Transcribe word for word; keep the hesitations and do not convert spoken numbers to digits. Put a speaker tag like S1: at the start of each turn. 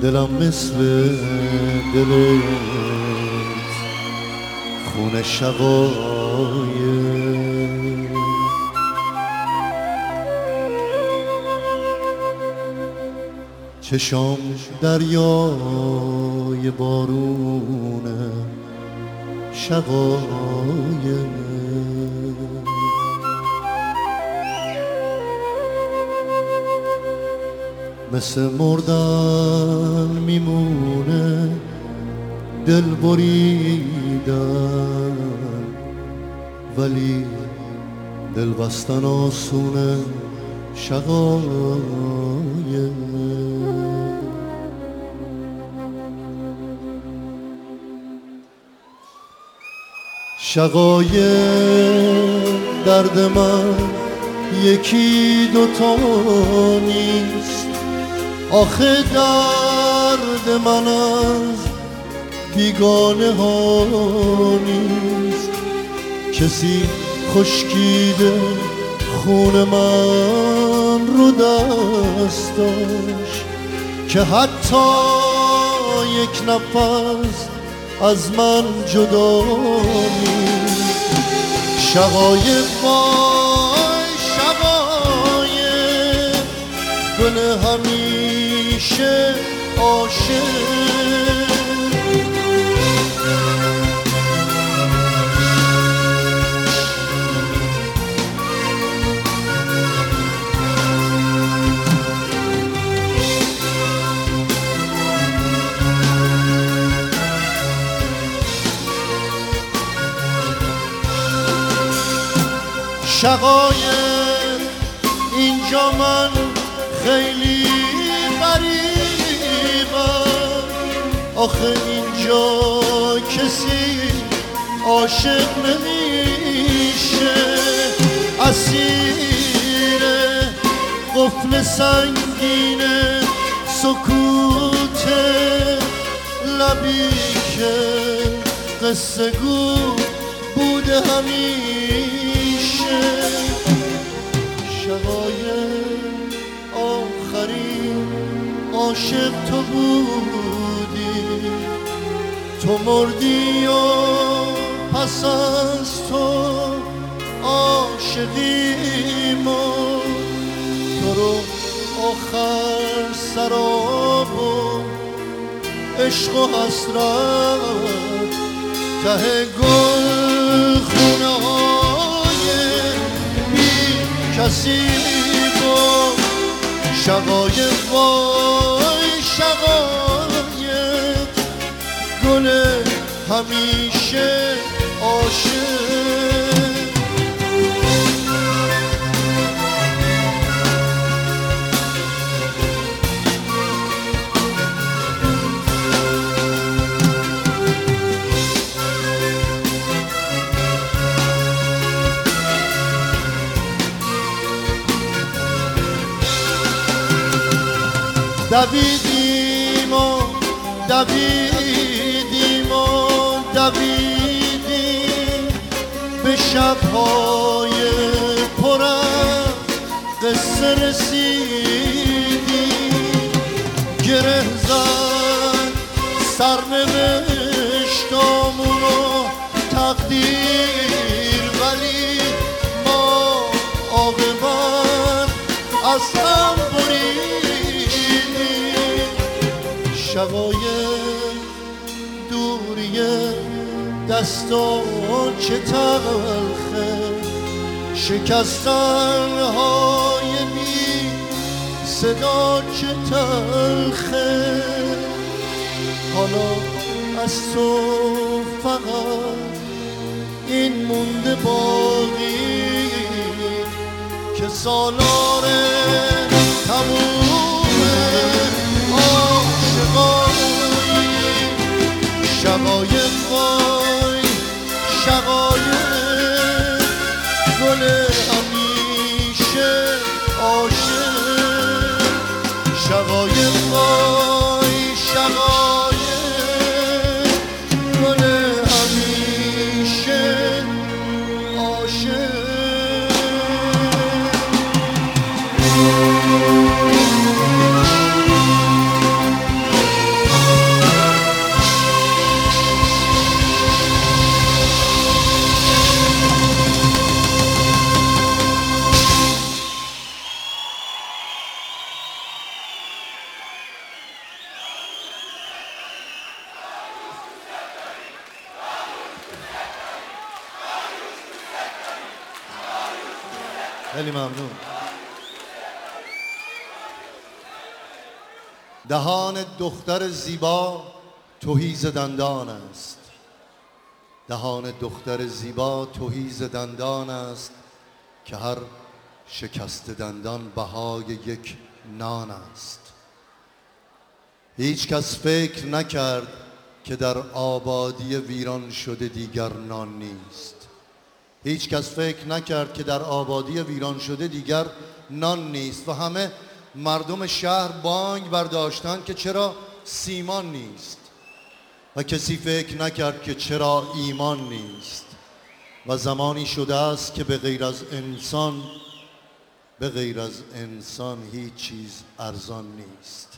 S1: دلم مثل دلت خون شقایق چشام دریای بارونه شقایق مثل مردن میمونه دل بریدن ولی دل بستن آسونه شقایق شقایق درد من یکی دوتا نیست آخه درد من از بیگانه ها نیست کسی خشکیده خون من رو دستاش که حتی یک نفس از من جدا نیست شقایق وای شقایق گل همیشه عاشق شقایق اینجا من خیلی غریبم آخه اینجا کسی عاشق نمیشه اسیر قفل سنگین سکوت لبی که قصه گو بوده همیشه شقایق آخرین عاشق تو بودی تو مردی و پس از تو عاشقی مرد تو رو آخر سراب و عشق و حسرت ته گل خونه های بی کسی بود شقایق وای شقایق گل همیشه عاشق دویدیم و دویدیم و دویدیم به شب‌های پر از قصه رسیدیم گره زد سرنوشتامون و تقدیر ولی ما عاقبت از هم برید شقایق دوریه دستان چه تلخه شکستن های بی صدا چه تلخه حالا از تو فقط این مونده باقی که سالار تمومه شقایق وای شقایق گل همیشه عاشق شقایق وای شقایق گل همیشه عاشق خیلی ممنون. دهان دختر زیبا تهی ز دندان است، دهان دختر زیبا تهی ز دندان است، که هر شکست دندان بهای یک نان است. هیچ کس فکر نکرد که در آبادی ویران شده دیگر نان نیست. هیچ کس فکر نکرد که در آبادی ویران شده دیگر نان نیست و همه مردم شهر بانگ برداشتند که چرا سیمان نیست و کسی فکر نکرد که چرا ایمان نیست. و زمانی شده است که به غیر از انسان به غیر از انسان هیچ چیز ارزان نیست.